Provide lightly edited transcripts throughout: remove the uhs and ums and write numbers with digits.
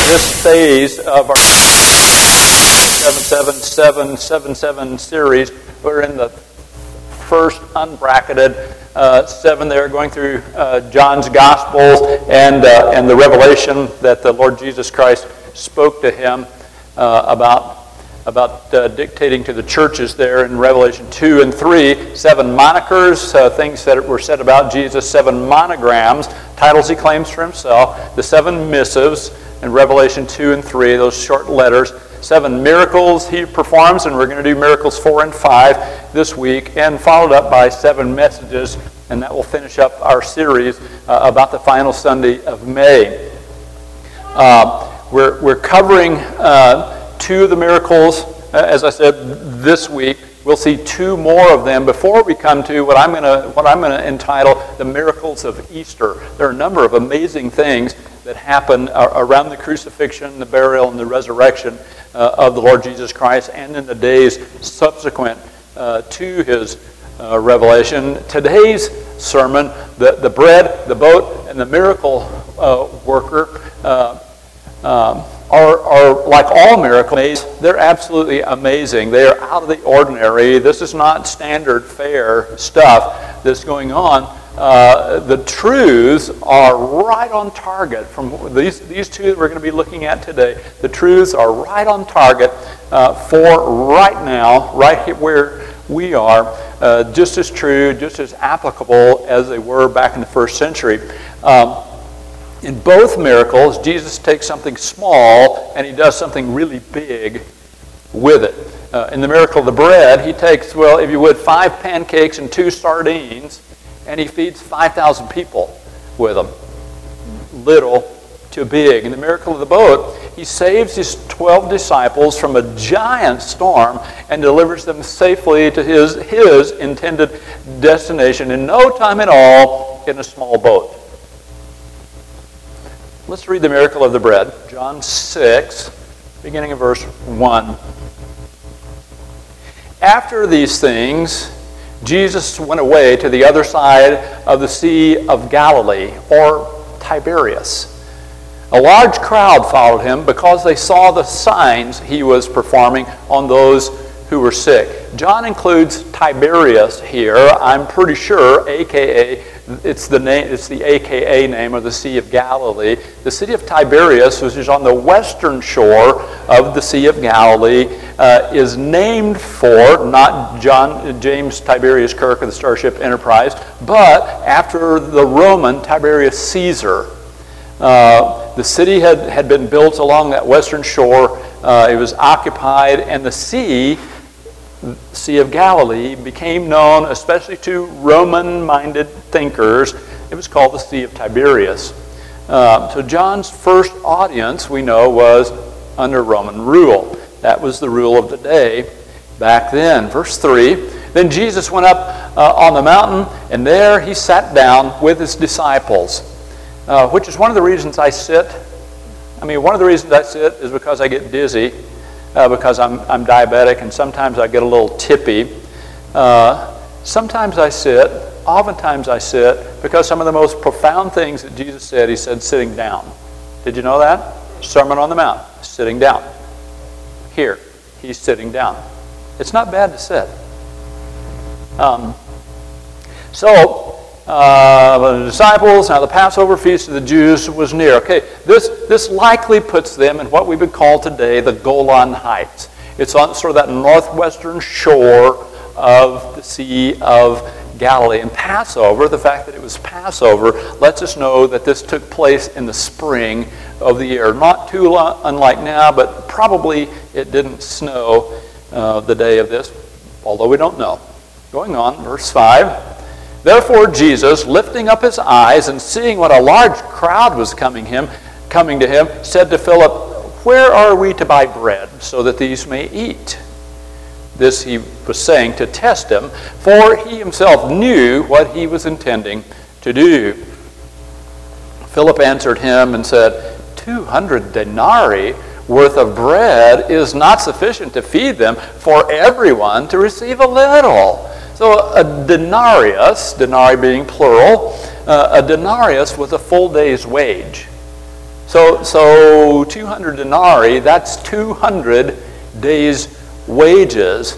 this phase of our 77777 series. We're in the first unbracketed 7 there, going through John's Gospels and the revelation that the Lord Jesus Christ spoke to him about dictating to the churches there in Revelation 2 and 3. 7 monikers, things that were said about Jesus. 7 monograms, titles he claims for himself. The 7 missives in Revelation 2 and 3, those short letters. 7 miracles he performs, and we're going to do miracles 4 and 5 this week, and followed up by 7 messages, and that will finish up our series about the final Sunday of May. We're covering 2 of the miracles, as I said, this week. We'll see 2 more of them before we come to what I'm going to entitle the miracles of Easter. There are a number of amazing things that happen around the crucifixion, the burial, and the resurrection of the Lord Jesus Christ, and in the days subsequent to his revelation. Today's sermon, the bread, the boat, and the miracle worker are like all miracles. They're absolutely amazing. They are out of the ordinary. This is not standard fare stuff that's going on. The truths are right on target. From these 2 that we're going to be looking at today, the truths are right on target for right now, right here where we are, just as true, just as applicable as they were back in the first century. In both miracles, Jesus takes something small and he does something really big with it. In the miracle of the bread, he takes, well, if you would, 5 pancakes and 2 sardines, and he feeds 5,000 people with them. Little to big. In the miracle of the boat, he saves his 12 disciples from a giant storm and delivers them safely to his intended destination in no time at all in a small boat. Let's read the miracle of the bread. John 6, beginning of verse 1. After these things, Jesus went away to the other side of the Sea of Galilee, or Tiberias. A large crowd followed him because they saw the signs he was performing on those who were sick. John includes Tiberias here, I'm pretty sure, a.k.a. It's the AKA name of the Sea of Galilee. The city of Tiberias, which is on the western shore of the Sea of Galilee, is named for not James Tiberius Kirk of the Starship Enterprise, but after the Roman Tiberius Caesar. The city had been built along that western shore. It was occupied, and the Sea of Galilee became known, especially to Roman-minded thinkers. It was called the Sea of Tiberias. So John's first audience, we know, was under Roman rule. That was the rule of the day back then. Verse 3, then Jesus went up on the mountain, and there he sat down with his disciples, which is one of the reasons I sit. One of the reasons I sit is because I get dizzy. Because I'm diabetic, and sometimes I get a little tippy. Sometimes I sit, oftentimes I sit, because some of the most profound things that Jesus said, he said sitting down. Did you know that? Sermon on the Mount, sitting down. Here, he's sitting down. It's not bad to sit. The disciples, now the Passover feast of the Jews was near. Okay, this likely puts them in what we would call today the Golan Heights. It's on sort of that northwestern shore of the Sea of Galilee. And Passover, the fact that it was Passover, lets us know that this took place in the spring of the year. Not too unlike now, but probably it didn't snow the day of this, although we don't know. Going on, verse 5. Therefore Jesus, lifting up his eyes and seeing what a large crowd was coming to him, said to Philip, where are we to buy bread so that these may eat? This he was saying to test him, for he himself knew what he was intending to do. Philip answered him and said, 200 denarii worth of bread is not sufficient to feed them, for everyone to receive a little. So a denarius, denarii being plural, a denarius was a full day's wage. So 200 denarii, that's 200 days' wages.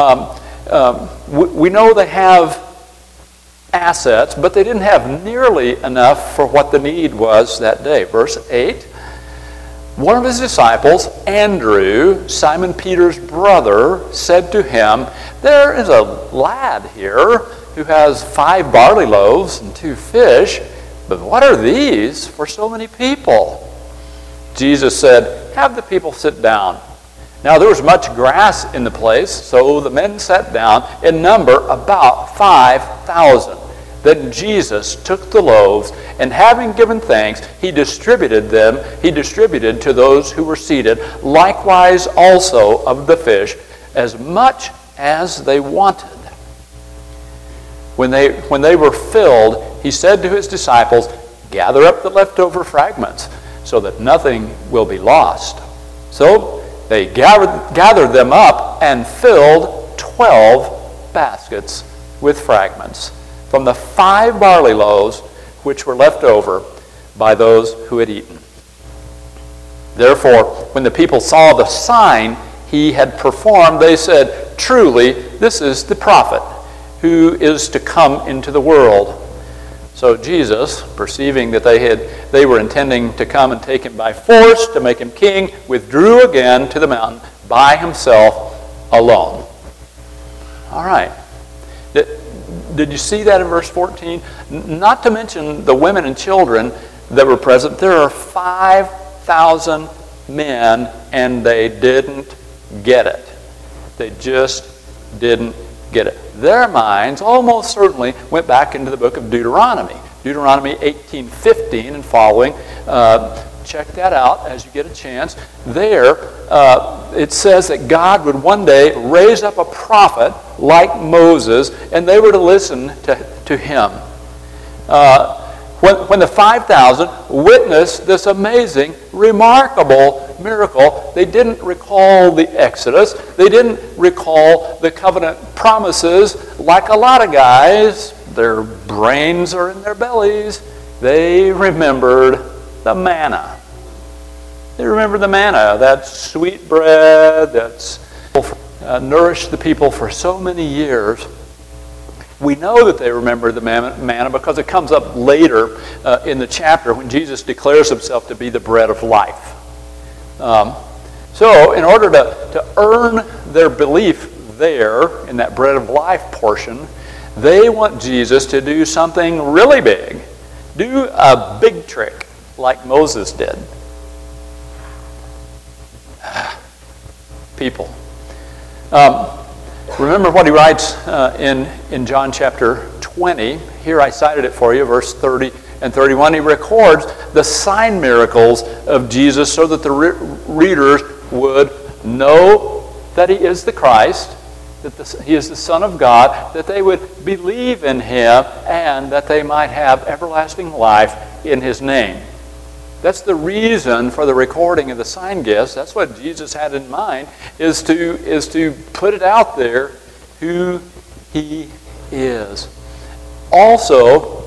We know they have assets, but they didn't have nearly enough for what the need was that day. Verse 8, one of his disciples, Andrew, Simon Peter's brother, said to him, "There is a lad here who has 5 barley loaves and 2 fish, but what are these for so many people?" Jesus said, "Have the people sit down." Now there was much grass in the place, so the men sat down, in number about 5,000. Then Jesus took the loaves, and having given thanks, he distributed to those who were seated, likewise also of the fish, as much as they wanted. When they were filled, he said to his disciples, "Gather up the leftover fragments, so that nothing will be lost." So they gathered them up and filled 12 baskets with fragments from the 5 barley loaves which were left over by those who had eaten. Therefore, when the people saw the sign he had performed, they said, "Truly, this is the prophet who is to come into the world." So Jesus, perceiving that they were intending to come and take him by force to make him king, withdrew again to the mountain by himself alone. All right. Did you see that in verse 14? Not to mention the women and children that were present. There are 5,000 men, and they didn't get it. They just didn't get it. Their minds almost certainly went back into the book of Deuteronomy. Deuteronomy 18:15 and following. Check that out as you get a chance. There, it says that God would one day raise up a prophet like Moses, and they were to listen to him. When the 5,000 witnessed this amazing, remarkable miracle, they didn't recall the Exodus. They didn't recall the covenant promises like a lot of guys. Their brains are in their bellies. They remembered the manna. They remember the manna, that sweet bread that's nourished the people for so many years. We know that they remember the manna because it comes up later in the chapter when Jesus declares himself to be the bread of life. So in order to earn their belief there in that bread of life portion, they want Jesus to do something really big. Do a big trick like Moses did. People. Remember what he writes in John chapter 20. Here I cited it for you, verse 30 and 31. He records the sign miracles of Jesus so that the readers would know that he is the Christ, that he is the Son of God, that they would believe in him, and that they might have everlasting life in his name. That's the reason for the recording of the sign gifts. That's what Jesus had in mind, is to put it out there who he is. Also,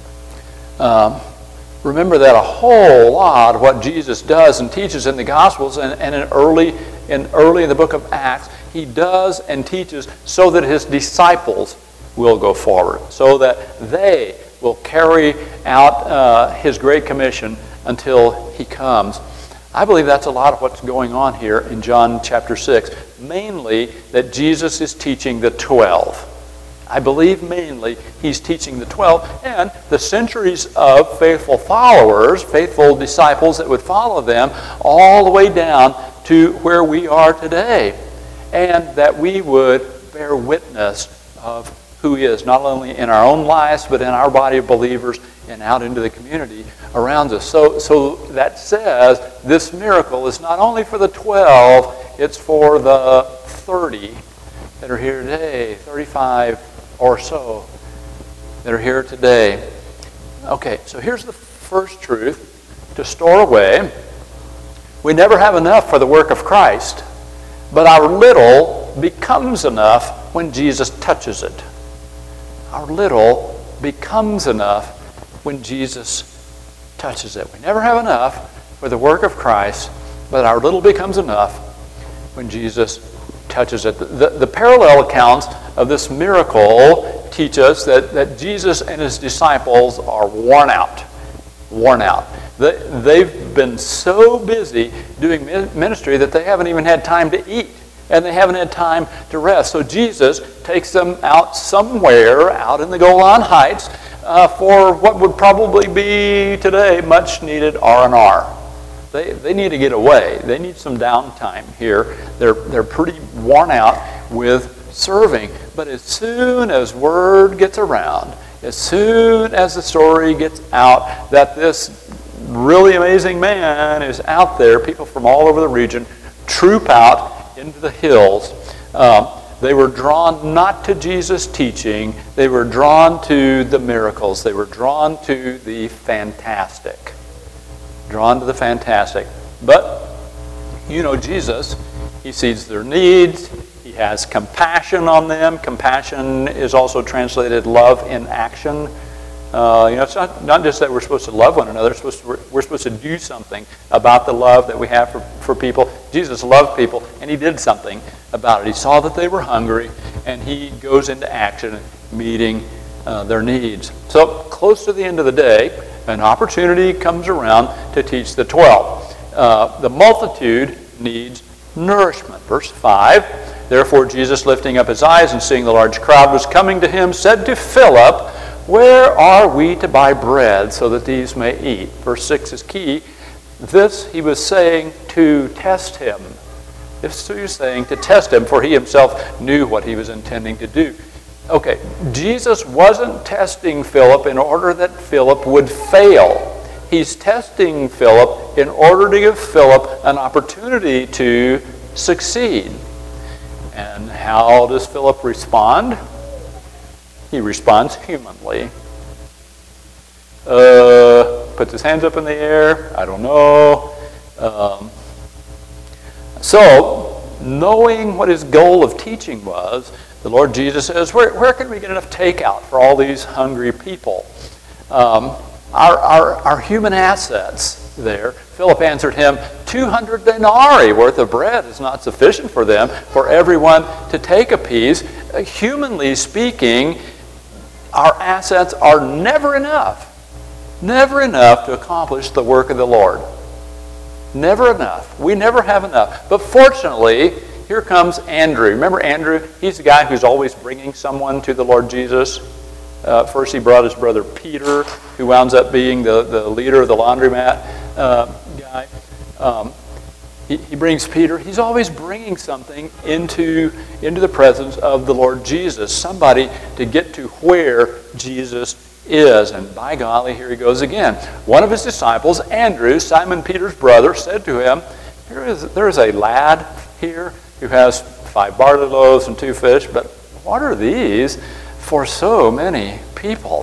remember that a whole lot of what Jesus does and teaches in the Gospels and early in the book of Acts, he does and teaches so that his disciples will go forward, so that they will carry out his Great Commission until he comes. I believe that's a lot of what's going on here in John chapter 6. Mainly that Jesus is teaching the 12. I believe mainly he's teaching the 12 and the centuries of faithful followers, faithful disciples that would follow them all the way down to where we are today. And that we would bear witness of who he is, not only in our own lives, but in our body of believers and out into the community around us. So that says this miracle is not only for the 12, it's for the 30 that are here today, 35 or so that are here today. Okay, so here's the first truth to store away. We never have enough for the work of Christ, but our little becomes enough when Jesus touches it. Our little becomes enough when Jesus touches it. We never have enough for the work of Christ, but our little becomes enough when Jesus touches it. The parallel accounts of this miracle teach us that Jesus and his disciples are worn out. They've been so busy doing ministry that they haven't even had time to eat, and they haven't had time to rest. So Jesus takes them out somewhere out in the Golan Heights for what would probably be today much needed R&R. They need to get away. They need some downtime here. They're pretty worn out with serving. But as soon as word gets around, as soon as the story gets out that this really amazing man is out there, people from all over the region troop out into the hills. They were drawn not to Jesus' teaching. They were drawn to the miracles. They were drawn to the fantastic. Drawn to the fantastic. But, Jesus, he sees their needs. He has compassion on them. Compassion is also translated love in action. It's not just that we're supposed to love one another. We're supposed to do something about the love that we have for people. Jesus loved people, and he did something about it. He saw that they were hungry, and he goes into action, meeting their needs. So close to the end of the day, an opportunity comes around to teach the 12. The multitude needs nourishment. Verse 5, therefore Jesus, lifting up his eyes and seeing the large crowd was coming to him, said to Philip, where are we to buy bread so that these may eat? Verse 6 is key. This he was saying to test him. This he was saying to test him, for he himself knew what he was intending to do. Okay, Jesus wasn't testing Philip in order that Philip would fail. He's testing Philip in order to give Philip an opportunity to succeed. And how does Philip respond? He responds humanly. Puts his hands up in the air. I don't know. So, knowing what his goal of teaching was, the Lord Jesus says, where can we get enough takeout for all these hungry people? Our human assets there. Philip answered him, 200 denarii worth of bread is not sufficient for them, for everyone to take a piece. Humanly speaking, our assets are never enough to accomplish the work of the Lord. Never enough. We never have enough. But fortunately, here comes Andrew. Remember Andrew? He's the guy who's always bringing someone to the Lord Jesus. First he brought his brother Peter, who wound up being the leader of the laundromat guy. He brings Peter. He's always bringing something into the presence of the Lord Jesus. Somebody to get to where Jesus is. And by golly, here he goes again. One of his disciples, Andrew, Simon Peter's brother, said to him, there is a lad here who has 5 barley loaves and 2 fish, but what are these for so many people?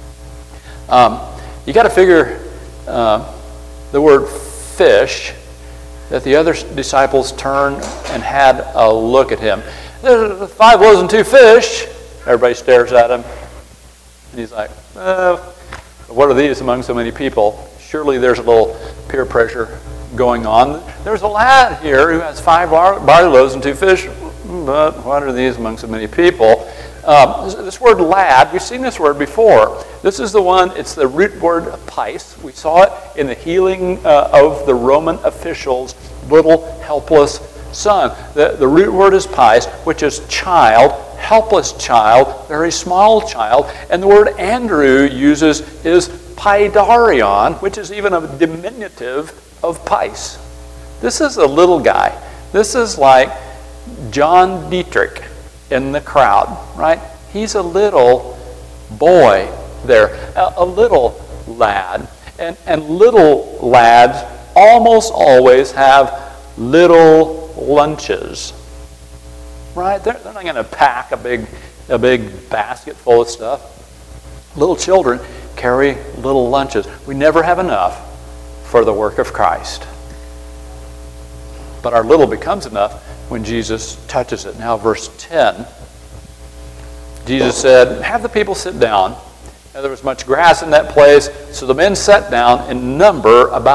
You got to figure the word fish, that the other disciples turned and had a look at him. There's 5 loaves and 2 fish. Everybody stares at him. And he's like, what are these among so many people? Surely there's a little peer pressure going on. There's a lad here who has 5 barley loaves and 2 fish, but what are these among so many people? This word lad, we've seen this word before. This is the one, it's the root word pais. We saw it in the healing of the Roman official's little helpless son. The root word is pais, which is child, helpless child, very small child. And the word Andrew uses is paidarion, which is even a diminutive of pais. This is a little guy. This is like John Dietrich in the crowd, right? He's a little boy there, a little lad. And little lads almost always have little lunches, right? They're not going to pack a big basket full of stuff. Little children carry little lunches. We never have enough for the work of Christ. But our little becomes enough when Jesus touches it. Now, verse 10, Jesus said, have the people sit down. Now, there was much grass in that place, so the men sat down in number about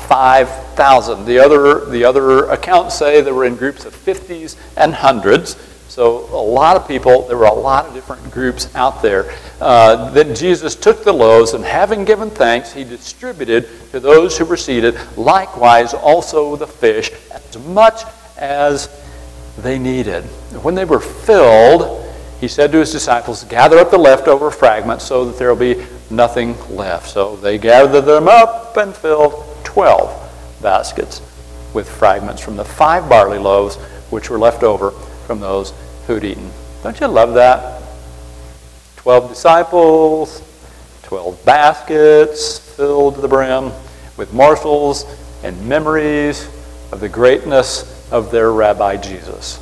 5,000. The other accounts say they were in groups of 50s and hundreds. So a lot of people, there were a lot of different groups out there. Then Jesus took the loaves, and having given thanks, he distributed to those who were seated, likewise also the fish, as much as they needed. When they were filled, he said to his disciples, gather up the leftover fragments so that there will be nothing left. So they gathered them up and filled 12 baskets with fragments from the 5 barley loaves which were left over from those who'd eaten. Don't you love that? 12 disciples, 12 baskets filled to the brim with morsels and memories of the greatness of their Rabbi Jesus.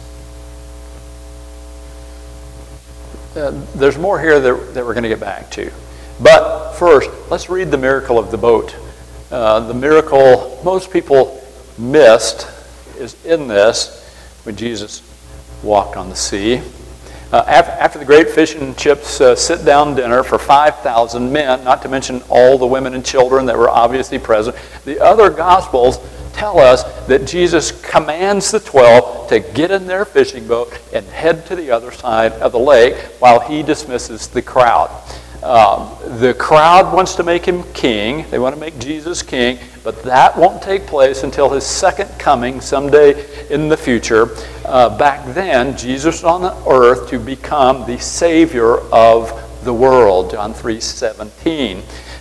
There's more here that we're going to get back to. But first, let's read the miracle of the boat. The miracle most people missed is in this when Jesus walked on the sea. After the great fish and chips sit-down dinner for 5,000 men, not to mention all the women and children that were obviously present, the other Gospels tell us that Jesus commands the 12 to get in their fishing boat and head to the other side of the lake while he dismisses the crowd. The crowd wants to make him king. They want to make Jesus king, but that won't take place until his second coming someday in the future. Back then, Jesus was on the earth to become the Savior of the world, John 3:17.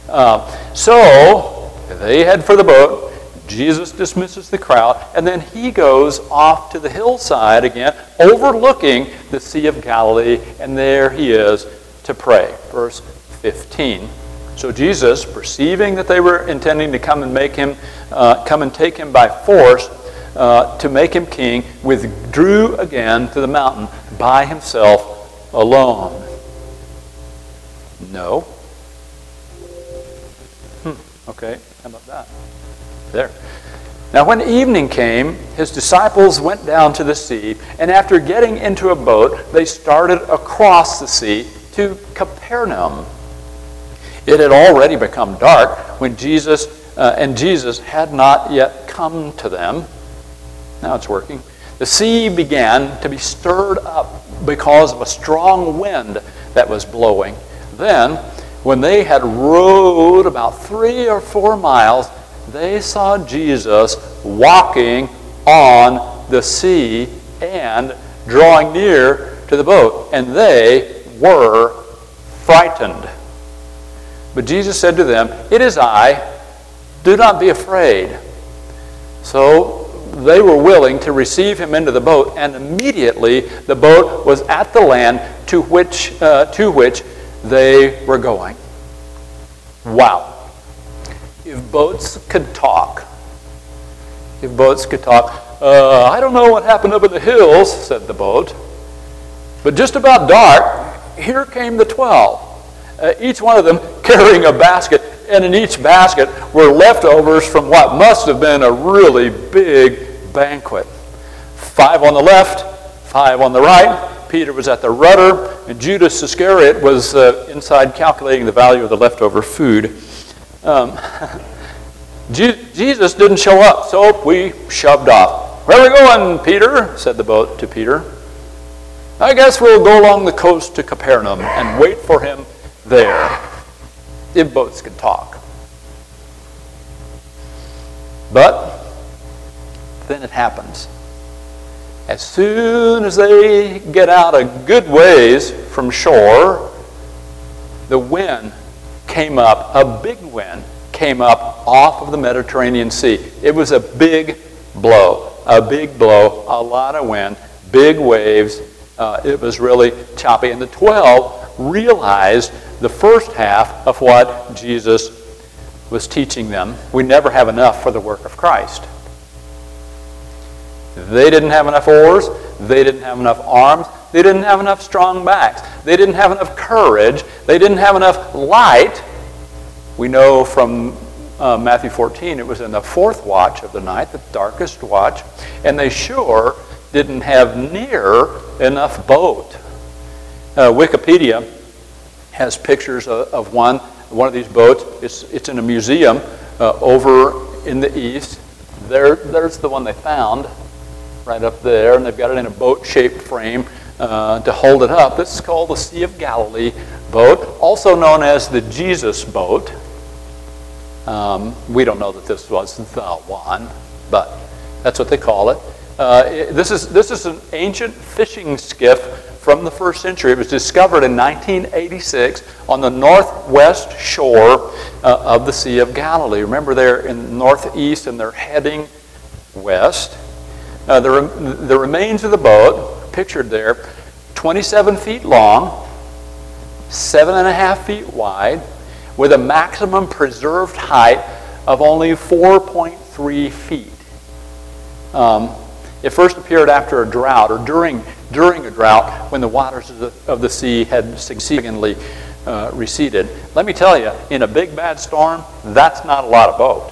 So they head for the boat. Jesus dismisses the crowd, and then he goes off to the hillside again, overlooking the Sea of Galilee, and there he is to pray. Verse 15. So Jesus, perceiving that they were intending to come and take him by force to make him king, withdrew again to the mountain by himself alone. No. Okay, how about that? There. Now when evening came, his disciples went down to the sea, and after getting into a boat, they started across the sea to Capernaum. It had already become dark when Jesus had not yet come to them. Now it's working. The sea began to be stirred up because of a strong wind that was blowing. Then, when they had rowed about 3 or 4 miles, they saw Jesus walking on the sea and drawing near to the boat, and they were frightened. But Jesus said to them, "It is I, do not be afraid." So they were willing to receive him into the boat, and immediately the boat was at the land to which they were going. Wow. If boats could talk. I don't know what happened up in the hills, said the boat. But just about dark, here came the 12. Each one of them carrying a basket, and in each basket were leftovers from what must have been a really big banquet. 5 on the left, 5 on the right. Peter was at the rudder, and Judas Iscariot was inside calculating the value of the leftover food. Jesus didn't show up, so we shoved off. "Where are we going, Peter?" said the boat to Peter. "I guess we'll go along the coast to Capernaum and wait for him there." If boats could talk. But then it happens. As soon as they get out a good ways from shore, the wind came up, a big wind came up off of the Mediterranean Sea. It was a big blow, a lot of wind, big waves. It was really choppy. And the 12 realized the first half of what Jesus was teaching them. We never have enough for the work of Christ. They didn't have enough oars. They didn't have enough arms. They didn't have enough strong backs. They didn't have enough courage. They didn't have enough light. We know from Matthew 14, it was in the 4th watch of the night, the darkest watch, and they sure didn't have near enough boat. Wikipedia has pictures of one of these boats. It's in a museum over in the east. There's the one they found right up there, and they've got it in a boat-shaped frame to hold it up. This is called the Sea of Galilee boat, also known as the Jesus boat. We don't know that this was the one, but that's what they call it. This is an ancient fishing skiff from the first century. It was discovered in 1986 on the northwest shore of the Sea of Galilee. Remember, they're in the northeast and they're heading west. The remains of the boat, pictured there, 27 feet long, 7.5 feet wide, with a maximum preserved height of only 4.3 feet. It first appeared after a drought, or during a drought, when the waters of the sea had significantly receded. Let me tell you, in a big bad storm, that's not a lot of boat.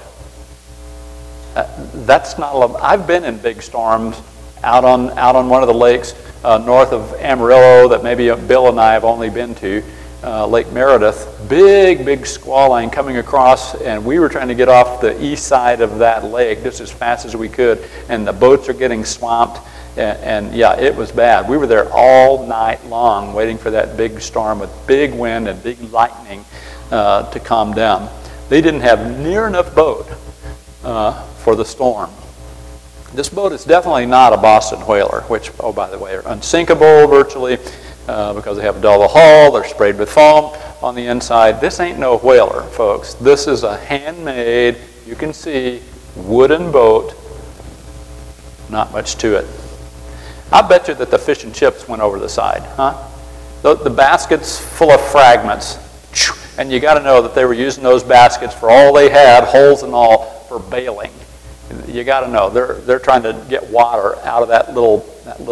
That's not a lot. I've been in big storms out on one of the lakes north of Amarillo that maybe Bill and I have only been to, Lake Meredith. Big squall line coming across, and we were trying to get off the east side of that lake just as fast as we could, and the boats are getting swamped, and yeah, it was bad. We were there all night long waiting for that big storm with big wind and big lightning to calm down. They didn't have near enough boat for the storm. This boat is definitely not a Boston whaler, which, oh, by the way, are unsinkable virtually because they have a double hull, they're sprayed with foam on the inside. This ain't no whaler, folks. This is a handmade, you can see, wooden boat. Not much to it. I bet you that the fish and chips went over the side, huh? The baskets full of fragments. And you got to know that they were using those baskets for all they had, holes and all, for bailing. You got to know they're trying to get water out of that little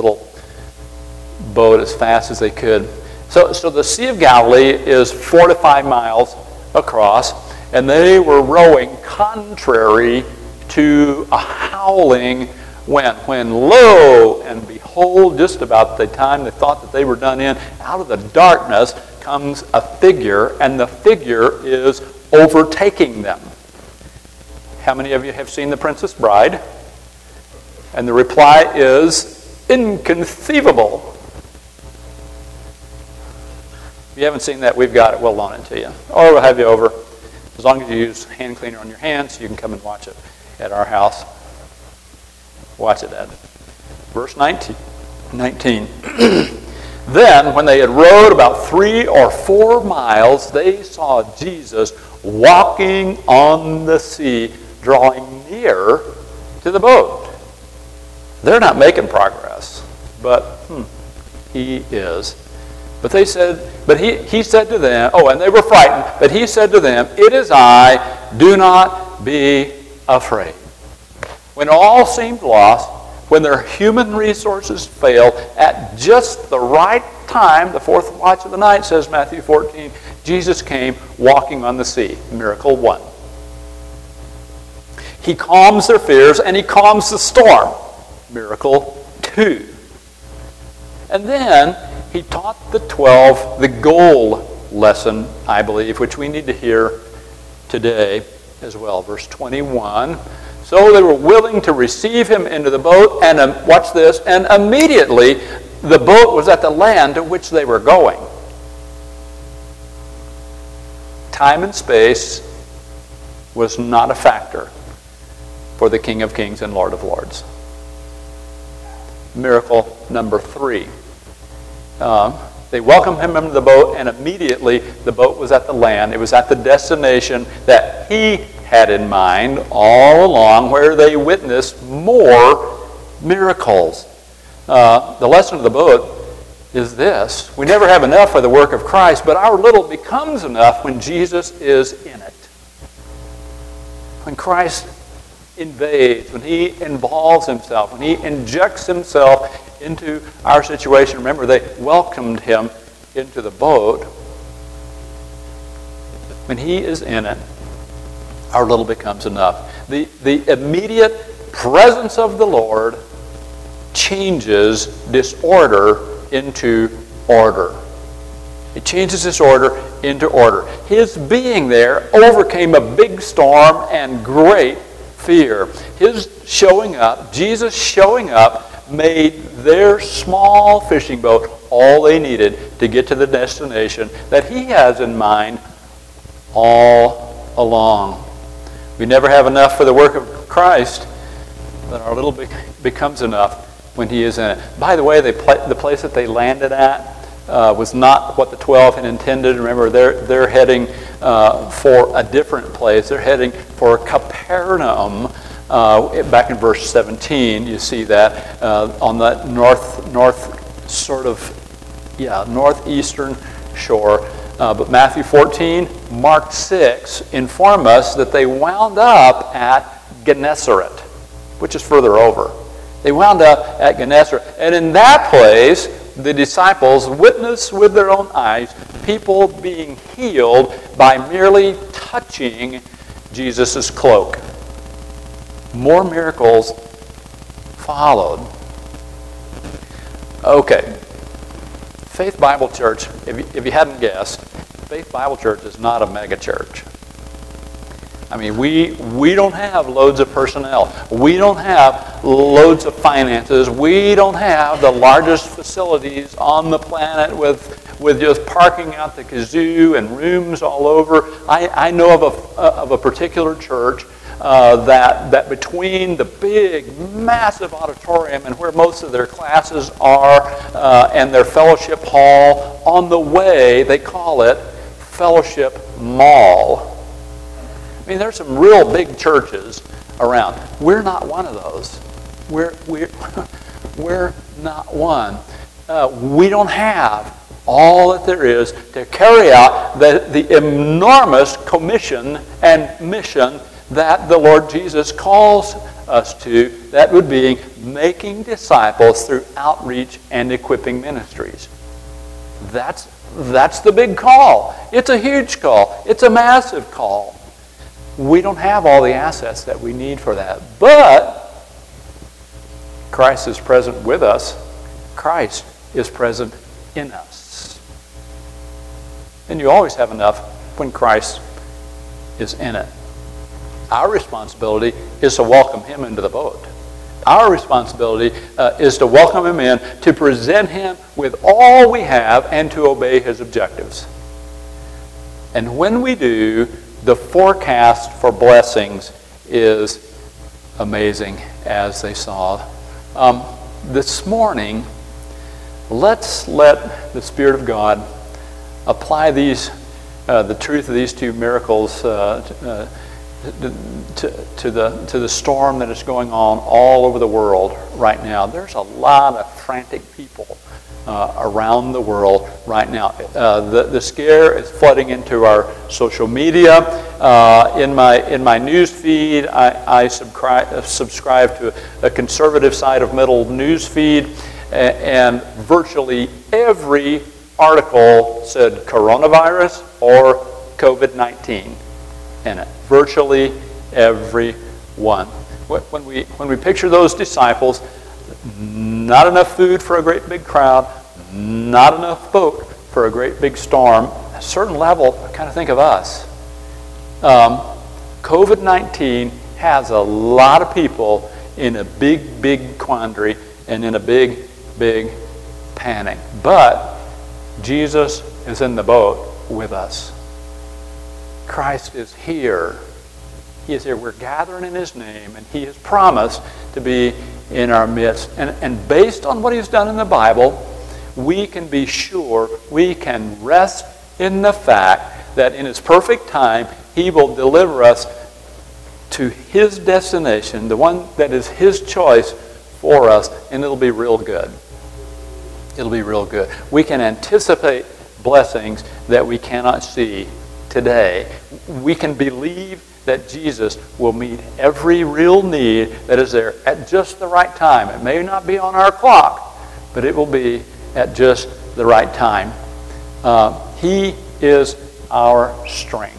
boat as fast as they could. So the Sea of Galilee is 4 to 5 miles across, and they were rowing contrary to a howling wind. When lo and behold, just about the time they thought that they were done in, out of the darkness comes a figure, and the figure is overtaking them. How many of you have seen The Princess Bride? And the reply is inconceivable. If you haven't seen that, we've got it. We'll loan it to you. Or we'll have you over. As long as you use hand cleaner on your hands, you can come and watch it at our house. Watch it, Ed. Verse 19. Then, when they had rowed about 3 or 4 miles, they saw Jesus walking on the sea, drawing near to the boat. They're not making progress, but he is. But they said, he said to them, and they were frightened, but he said to them, "It is I, do not be afraid." When all seemed lost, when their human resources failed, at just the right time, the 4th watch of the night, says Matthew 14, Jesus came walking on the sea. Miracle 1. He calms their fears and he calms the storm. Miracle 2. And then he taught the 12 the goal lesson, I believe, which we need to hear today as well. Verse 21. So they were willing to receive him into the boat, and watch this, and immediately the boat was at the land to which they were going. Time and space was not a factor for the King of Kings and Lord of Lords. Miracle number 3. They welcomed him into the boat, and immediately the boat was at the land. It was at the destination that he had in mind all along, where they witnessed more miracles. The lesson of the boat is this: we never have enough for the work of Christ, but our little becomes enough when Jesus is in it. When Christ invades, when he involves himself, when he injects himself into our situation. Remember, they welcomed him into the boat. When he is in it, our little becomes enough. The immediate presence of the Lord changes disorder into order. It changes disorder into order. His being there overcame a big storm and great fear. His showing up, Jesus showing up, made their small fishing boat all they needed to get to the destination that he has in mind all along. We never have enough for the work of Christ, but our little becomes enough when he is in it. By the way, the place that they landed at was not what the 12 had intended. Remember, they're heading for a different place. They're heading for Capernaum. Back in verse 17, you see that on that northeastern shore. But Matthew 14, Mark 6 inform us that they wound up at Gennesaret, which is further over. They wound up at Gennesaret. And in that place, the disciples witnessed with their own eyes people being healed by merely touching Jesus' cloak. More miracles followed. Okay. Faith Bible Church, if you hadn't guessed, Faith Bible Church is not a mega church. I mean, we don't have loads of personnel. We don't have loads of finances. We don't have the largest facilities on the planet with just parking out the kazoo and rooms all over. I know of a particular church that between the big, massive auditorium and where most of their classes are and their fellowship hall, on the way, they call it Fellowship Mall. I mean, there's some real big churches around. We're not one of those. We're not one. We don't have all that there is to carry out the enormous commission and mission that the Lord Jesus calls us to. That would be making disciples through outreach and equipping ministries. That's the big call. It's a huge call. It's a massive call. We don't have all the assets that we need for that. But Christ is present with us. Christ is present in us. And you always have enough when Christ is in it. Our responsibility is to welcome him into the boat. Our responsibility is to welcome him in, to present him with all we have, and to obey his objectives. And when we do, the forecast for blessings is amazing, as they saw. This morning, let's let the Spirit of God apply the truth of these two miracles to the storm that is going on all over the world right now. There's a lot of frantic people around the world right now. The scare is flooding into our social media. In my news feed, I subscribe to a conservative side of middle news feed, and virtually every article said coronavirus or COVID-19 in it. Virtually every one. When we picture those disciples, not enough food for a great big crowd, not enough boat for a great big storm. At a certain level, I kind of think of us. COVID-19 has a lot of people in a big, big quandary and in a big, big panic. But Jesus is in the boat with us. Christ is here. He is here. We're gathering in his name, and he has promised to be in our midst. And based on what he's done in the Bible, we can be sure, we can rest in the fact that in his perfect time, he will deliver us to his destination, the one that is his choice for us, and it'll be real good. It'll be real good. We can anticipate blessings that we cannot see today. We can believe that Jesus will meet every real need that is there at just the right time. It may not be on our clock, but it will be at just the right time. He is our strength.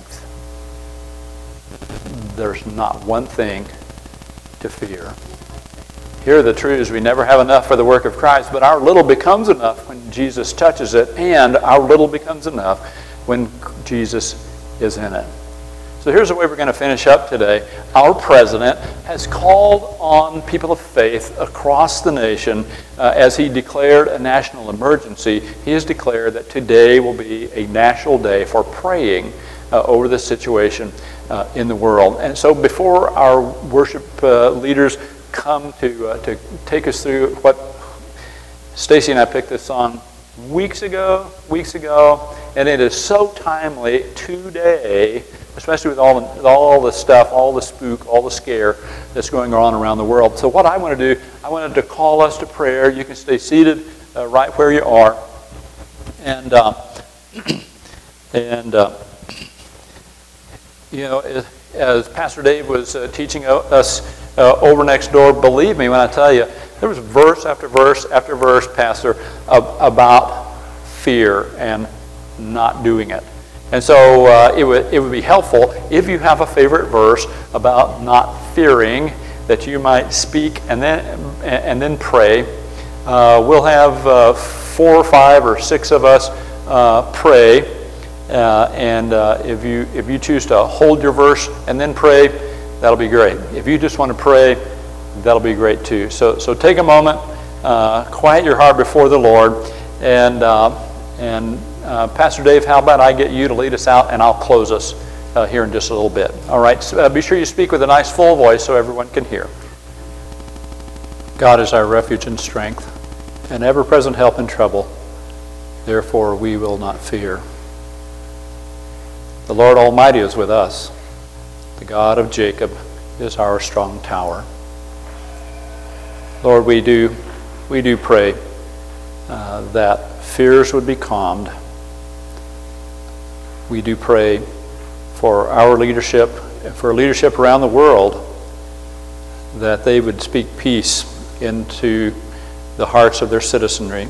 There's not one thing to fear. Here are the truths. We never have enough for the work of Christ, but our little becomes enough when Jesus touches it, and our little becomes enough when Jesus is in it. So here's the way we're going to finish up today. Our president has called on people of faith across the nation as he declared a national emergency. He has declared that today will be a national day for praying over this situation in the world. And so before our worship leaders come to take us through what Stacy and I picked this song weeks ago, and it is so timely today, especially with all the stuff, all the spook, all the scare that's going on around the world. So what I want to do, I wanted to call us to prayer. You can stay seated right where you are. And you know, as Pastor Dave was teaching us over next door, believe me when I tell you, there was verse after verse after verse, Pastor, about fear and not doing it. And so it would be helpful if you have a favorite verse about not fearing that you might speak and then pray. We'll have 4 or 5 or 6 of us pray, and if you choose to hold your verse and then pray, that'll be great. If you just want to pray, that'll be great too. So take a moment, quiet your heart before the Lord, and Pastor Dave, how about I get you to lead us out, and I'll close us here in just a little bit. All right, so, be sure you speak with a nice full voice so everyone can hear. God is our refuge and strength, an ever-present help in trouble. Therefore we will not fear. The Lord Almighty is with us. The God of Jacob is our strong tower. Lord, we do pray that fears would be calmed. We do pray for our leadership, for leadership around the world, that they would speak peace into the hearts of their citizenry.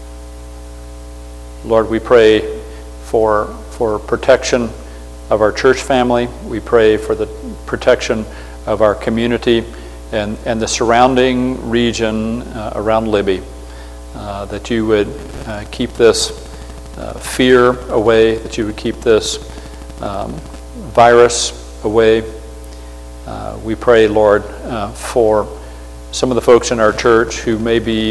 Lord, we pray for protection of our church family. We pray for the protection of our community and the surrounding region around Libby, that you would keep this fear away, that you would keep this virus away. We pray, Lord, for some of the folks in our church who maybe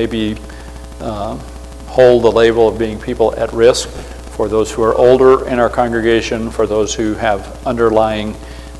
hold the label of being people at risk, for those who are older in our congregation, for those who have underlying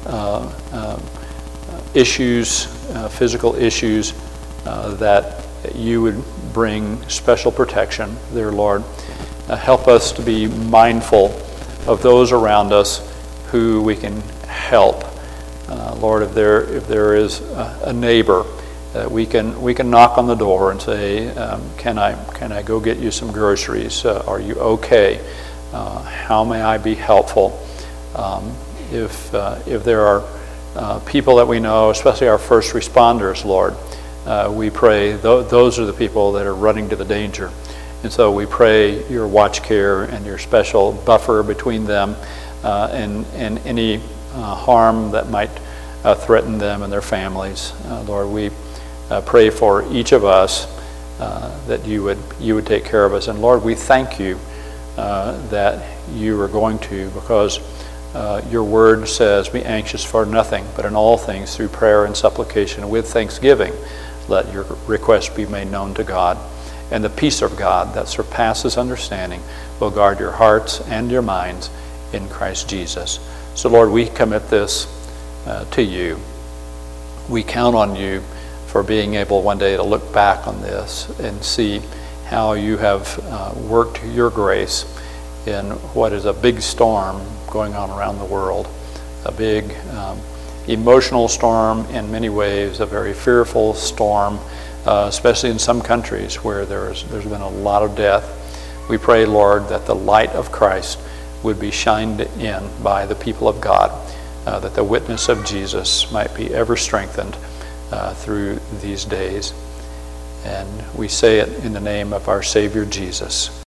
issues, physical issues, that you would bring special protection there, Lord. Help us to be mindful of those around us who we can help. Lord, if there is a neighbor, we can knock on the door and say, can I go get you some groceries? Are you okay? How may I be helpful? If there are people that we know, especially our first responders, Lord, we pray those are the people that are running to the danger. And so we pray your watch care and your special buffer between them and any harm that might threaten them and their families. Lord, we pray for each of us that you would take care of us. And Lord, we thank you that you are going to, because your word says, be anxious for nothing, but in all things through prayer and supplication with thanksgiving, let your requests be made known to God. And the peace of God that surpasses understanding will guard your hearts and your minds in Christ Jesus. So Lord, we commit this to you. We count on you for being able one day to look back on this and see how you have worked your grace in what is a big storm going on around the world, a big emotional storm in many ways, a very fearful storm, especially in some countries where there's been a lot of death. We pray, Lord, that the light of Christ would be shined in by the people of God, that the witness of Jesus might be ever strengthened through these days. And we say it in the name of our Savior Jesus.